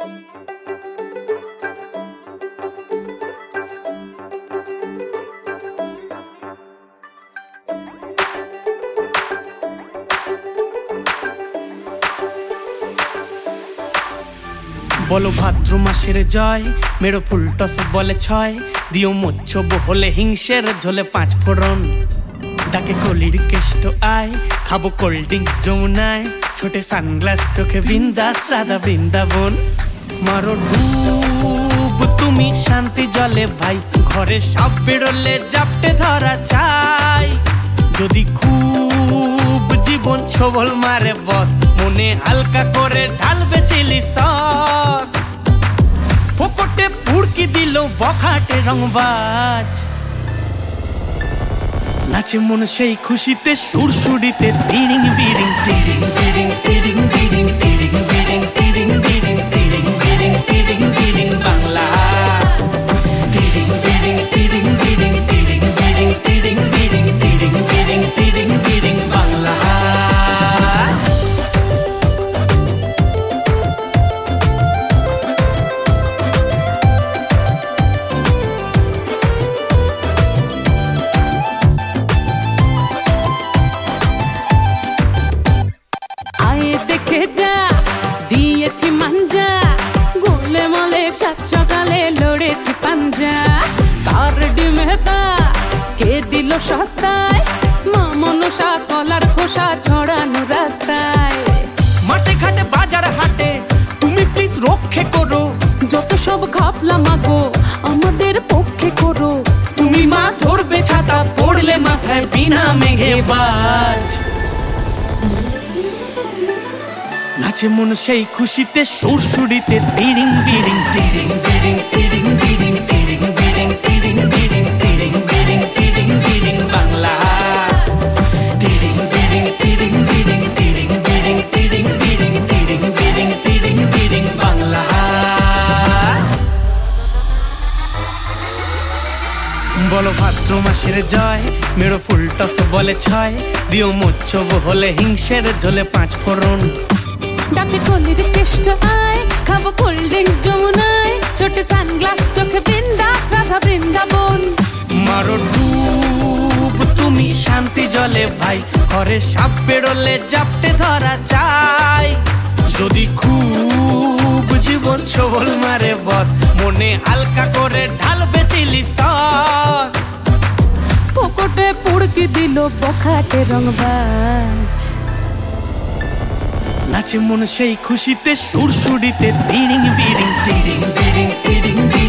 বলো ভাদ্র মাসের জয়, মেরো ফুলটসে বলে ছয়, দিও মোচ্ছব হলে হিংসের ঝোলে পাঁচ ফোড়ন। ডাকে কলির কেষ্ট আয়, খাবো কোল্ড ড্রিঙ্কস যমুনায়, ছোটে সানগ্লাস চোখে বিন্দাস রাধা বৃন্দাবন। মারো ডুব তুমি শান্তি জলে ভাই, ঘরে সব বেরোলে জাপটে ধরা চাই। যদি খুব জীবন ছবল মারে বস, মনে হালকা করে ঢালবে চিলি সস। ফোকটে পুড়কি দিল বখাটে রংবাজ, নাচে মন সেই খুশিতে সুরসুরিতে তিরিং বিরিং তিরিং বিরিং তিরিং বিরিং তিরিং বিরিং তিরিং বিরিং তিরিং বিরিং তিরিং বিরিং বাংলা। তিরিং বিরিং তিরিং বিরিং তিরিং বিরিং তিরিং বিরিং তিরিং বিরিং তিরিং বিরিং বাংলা। দিয়েছি মাঞ্জা গোলে মলে সাত সকালে লড়েছি পাঞ্জা। কার ডিমেতা কে দিল সস্তায়, মা মনসা কলার খোসা ছড়ানো রাস্তায়। মাঠে ঘাটে বাজার হাটে তুমি প্লিজ রক্ষে করো, যত সব ঘাপলা মাগো আমাদের পক্ষে করো। তুমি মা ধরবে ছাতা পড়লে মাথায় বিনা মেঘে বাজ। নাচে মন সেই খুশিতে সুরসুরিতে তিরিং বিরিং তিরিং বিরিং তিরিং বিরিং তিরিং বিরিং তিরিং বিরিং তিরিং বিরিং তিরিং বিরিং বাংলা। তিরিং বিরিং তিরিং বিরিং তিরিং বিরিং তিরিং বিরিং তিরিং বিরিং তিরিং বিরিং বাংলা। বলো ভাদ্র মাসের জয়, মেরো ফুলটস বলে ছয়, দিও মোচ্ছব হলে হিংসের ঝোলে পাঁচ ফোড়ন। ডাকে কলির কেষ্ট আয়, খাবো কোল্ড ড্রিঙ্কস যমুনায়, ছোটে সানগ্লাস চোখে বিন্দাস রাধা বৃন্দাবন। মারো ডুব তুমি শান্তি জলে ভাই, ঘরে সাপ বেরোলে জাপটে ধরা চাই। যদি খুব জীবন ছবল মারে বস, মনে হালকা করে ঢালবে চিলি সস। ফোকটে পুড়কি দিল বখাটে রংবাজ, নাচে মন সেই খুশিতে সুরসুরিতে তিরিং বিরিং তিরিং বিরিং তিরিং বিরিং।